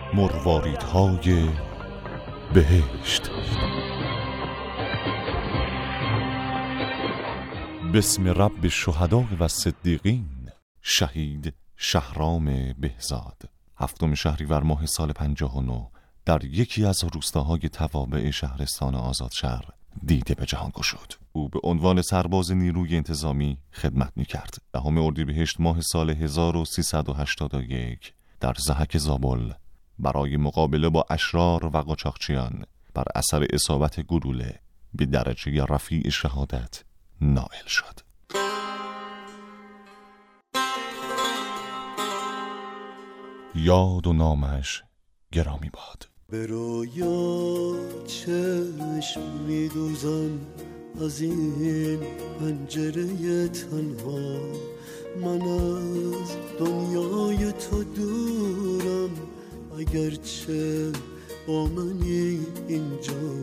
مرواریدهای بهشت. بسم رب الشهداء و الصدیقین. شهید شهرام بهزاد 7 شهریور ماه سال 59 در یکی از روستاهای توابع شهرستان آزادشهر دیده به جهان گشود. او به عنوان سرباز نیروی انتظامی خدمت می‌کرد. 10 اردیبهشت ماه سال 1381 در ضحک زابل برای مقابله با اشرار و قاچاقچیان بر اثر اصابت گلوله به درجه رفیع شهادت نائل شد. یاد و نامش گرامی باد. به رویا چشم می‌دوزم از این پنجره تنها، من از دنیای تو دورم اگرچه با منی اینجا.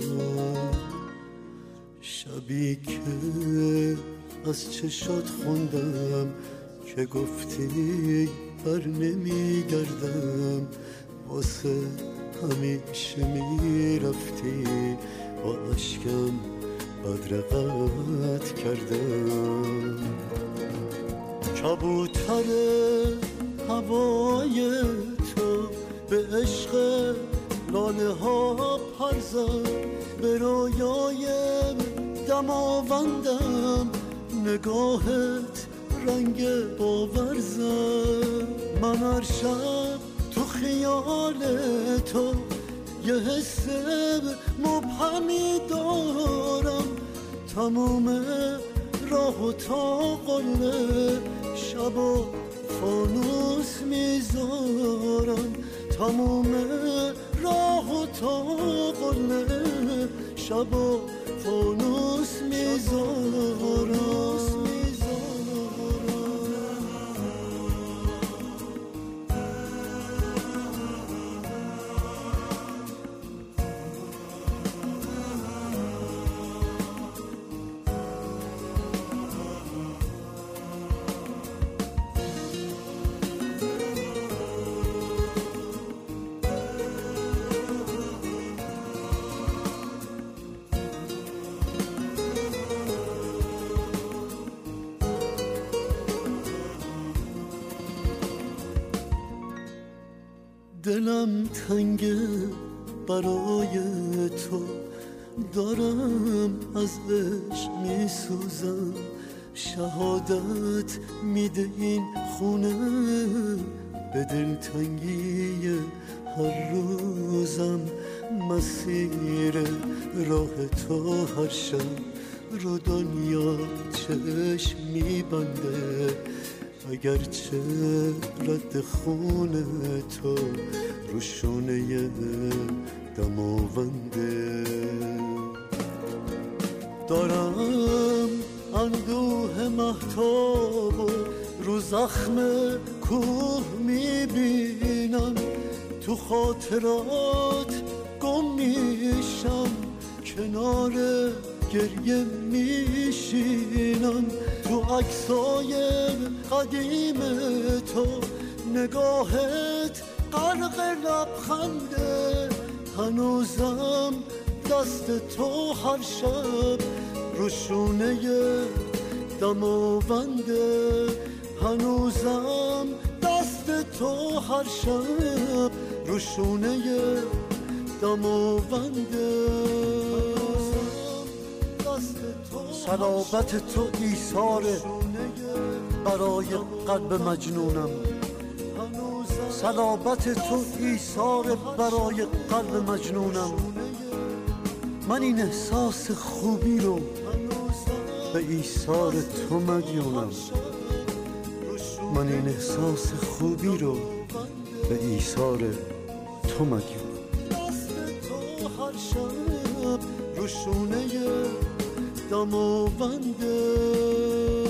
شبی که از چشات خوندم که گفتی بر نمیگردم، واسه همیشه میرفتی با اشکم بدرقت کردم. کبوتر هوای تو به عشق لاله ها پر زد، به رویای دماوندم نگاهت رنگ باور زد. من هر شب تو خیال تو یه حس مبهمی دارم، تموم راه و تا قله شب و فانوس میذارم، تموم راه و تا قله شب و فانوس میذارم. دلم تنگه برای تو، دارم از عشق میسوزم، شهادت میده این خونه به دلتنگی هر روزم. مسیر راه تو هر شب رو دنیا چشم میبنده، اگرچه رد خون تو روشونه دماونده. دارم اندوه مهتاب رو زخم کوه میبینم، تو خاطرات گم میشم، کنار گریه میشینم، تو عکسای قدیم تو نگاهت غرق لبخنده، هنوزم دست تو هر شب روشونه دماونده، هنوزم دست تو هر شب روشونه دماونده. صلابت تو ایثاره برای قلب مجنونم، صلابت تو ایثاره برای قلب مجنونم. من این احساس خوبی رو به ایثار تو مدیونم، من این احساس خوبی رو به ایثار تو مدیونم. دست تو هر شب روشونه دماونده.